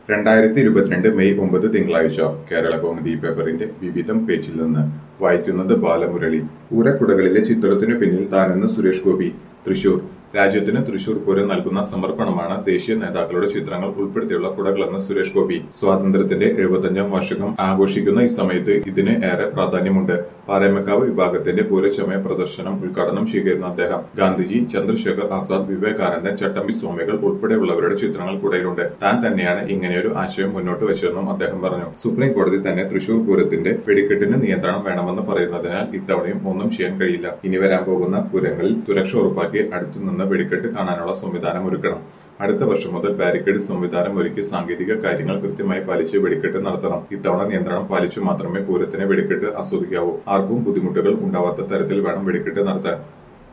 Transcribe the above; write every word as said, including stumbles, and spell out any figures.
രണ്ടായിരത്തി ഇരുപത്തിരണ്ട് മെയ് ഒമ്പത് തിങ്കളാഴ്ച കേരള കൗമുദി പേപ്പറിന്റെ വിവിധം പേജിൽ നിന്ന് വായിക്കുന്നത് ബാലമുരളി. പൂരക്കുടകളിലെ ചിത്രത്തിനു പിന്നിൽ താനെന്ന് സുരേഷ് ഗോപി. തൃശൂർ. രാജ്യത്തിന് തൃശൂർ പൂരം നൽകുന്ന സമർപ്പണമാണ് ദേശീയ നേതാക്കളുടെ ചിത്രങ്ങൾ ഉൾപ്പെടുത്തിയുള്ള കുടകളെന്ന് സുരേഷ് ഗോപി. സ്വാതന്ത്ര്യത്തിന്റെ എഴുപത്തഞ്ചാം വാർഷികം ആഘോഷിക്കുന്ന ഈ സമയത്ത് ഇതിന് ഏറെ പ്രാധാന്യമുണ്ട്. പാറേമക്കാവ് വിഭാഗത്തിന്റെ പൂരച്ചമയ പ്രദർശനം ഉദ്ഘാടനം ചെയ്യുന്ന അദ്ദേഹം ഗാന്ധിജി, ചന്ദ്രശേഖർ ആസാദ്, വിവേകാനന്ദൻ, ചട്ടമ്പി സ്വാമികൾ ഉൾപ്പെടെയുള്ളവരുടെ ചിത്രങ്ങൾ കുടയിലുണ്ട്. താൻ തന്നെയാണ് ഇങ്ങനെയൊരു ആശയം മുന്നോട്ട് വെച്ചതെന്നും അദ്ദേഹം പറഞ്ഞു. സുപ്രീം കോടതി തന്നെ തൃശൂർ പൂരത്തിന്റെ വെടിക്കെട്ടിന് നിയന്ത്രണം വേണമെന്ന് പറയുന്നതിനാൽ ഇത്തവണയും ഒന്നും ചെയ്യാൻ കഴിയില്ല. ഇനി വരാൻ പോകുന്ന പൂരങ്ങളിൽ സുരക്ഷ ഉറപ്പാക്കി അടുത്തുനിന്ന് വെടിക്കെട്ട് കാണാനുള്ള സംവിധാനം ഒരുക്കണം. അടുത്ത വർഷം മുതൽ ബാരിക്കേഡ് സംവിധാനം ഒരുക്കി സാങ്കേതിക കാര്യങ്ങൾ കൃത്യമായി പാലിച്ച് വെടിക്കെട്ട് നടത്തണം. ഇത്തവണ നിയന്ത്രണം പാലിച്ചു മാത്രമേ പൂരത്തിന് വെടിക്കെട്ട് ആസ്വദിക്കാവൂ. ആർക്കും ബുദ്ധിമുട്ടുകൾ ഉണ്ടാവാത്ത തരത്തിൽ വേണം വെടിക്കെട്ട് നടത്താൻ.